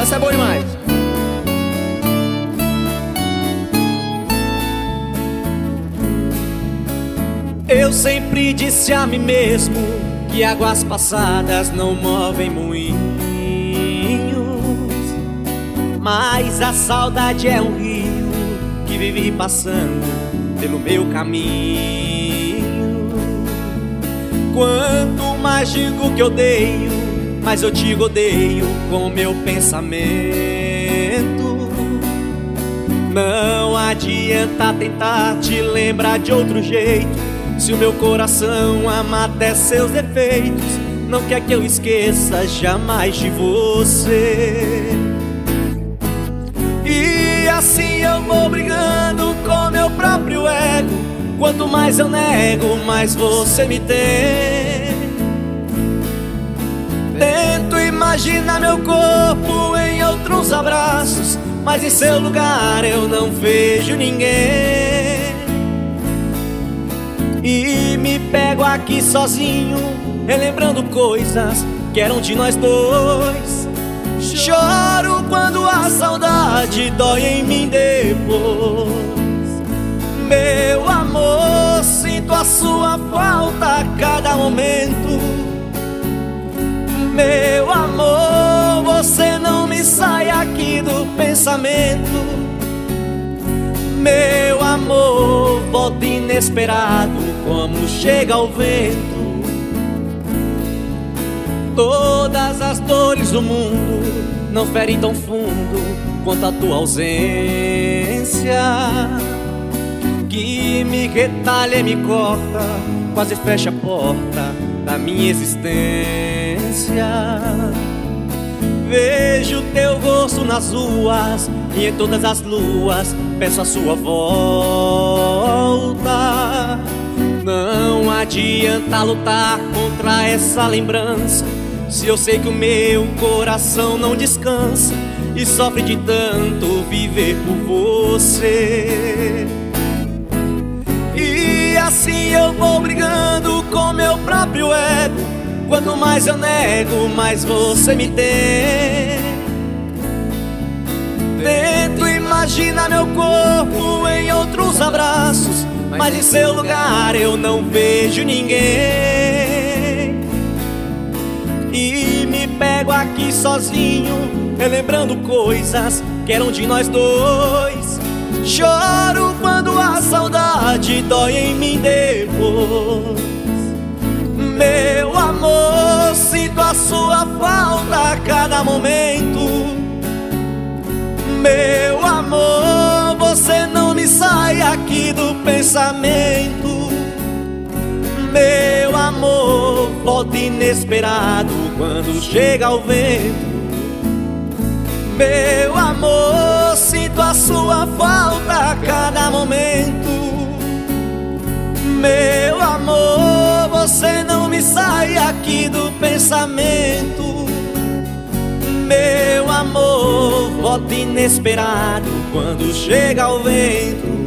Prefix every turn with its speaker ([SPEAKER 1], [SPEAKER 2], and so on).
[SPEAKER 1] essa é boa demais. Eu sempre disse a mim mesmo que águas passadas não movem moinhos, mas a saudade é um rio que vive passando pelo meu caminho. Quanto mais digo que odeio, mais eu te odeio com meu pensamento. Não adianta tentar te lembrar de outro jeito, se o meu coração ama até seus defeitos. Não quer que eu esqueça jamais de você. E assim eu vou brigando com meu próprio ego. Quanto mais eu nego, mais você me tem. Tento imaginar meu corpo em outros abraços, mas em seu lugar eu não vejo ninguém. E me pego aqui sozinho, relembrando coisas que eram de nós dois. Choro quando a saudade dói em mim depois. Meu amor, sinto a sua falta a cada momento. Meu amor, você não me sai aqui do pensamento. Meu amor, volta inesperado como chega o vento. Todas as dores do mundo não ferem tão fundo quanto a tua ausência, que me retalha e me corta, quase fecha a porta da minha existência. Vejo teu rosto nas ruas e em todas as luas peço a sua volta. Não adianta lutar contra essa lembrança, se eu sei que o meu coração não descansa e sofre de tanto viver por você. E assim eu vou brigando com meu próprio ego. Quanto mais eu nego, mais você me tem. Tento imaginar meu corpo em outros abraços, mas em seu lugar eu não vejo ninguém. E me pego aqui sozinho, relembrando coisas que eram de nós dois. Choro quando a saudade dói em mim depois. Meu amor, sinto a sua falta a cada momento. Meu amor, você não me sai aqui do pensamento. Meu amor, volta inesperado quando chega o vento. Meu amor, sinto a sua falta a cada momento. Meu amor, você não me sai aqui do pensamento. Meu amor, volta inesperado quando chega o vento.